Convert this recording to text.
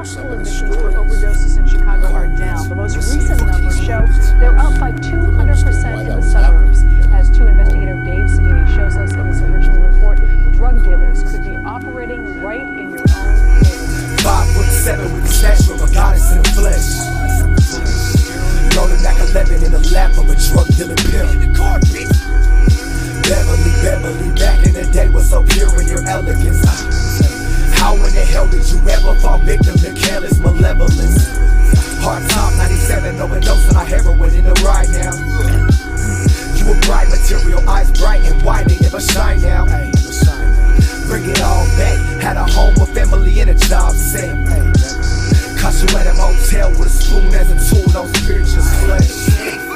hospital admissions for overdoses in Chicago are down. The most recent numbers show they're up by 200% in the suburbs. As 2 investigator Dave Savini shows us in this original report, drug dealers could be operating right in your own neighborhood. 5'7" with the stature of a goddess in the flesh. Rolling back 11 in the lap of a drug dealer pimp. Beverly, back in the day was so pure in your elegance. How in the hell did you ever fall victim to careless malevolence? Hard time 97, overdosing on heroin in the ride now. You a bright material, eyes bright and white, they never shine now. Bring it all back, had a home, a family, and a job set. Caught you at a motel with a spoon as a tool, no spiritual flesh.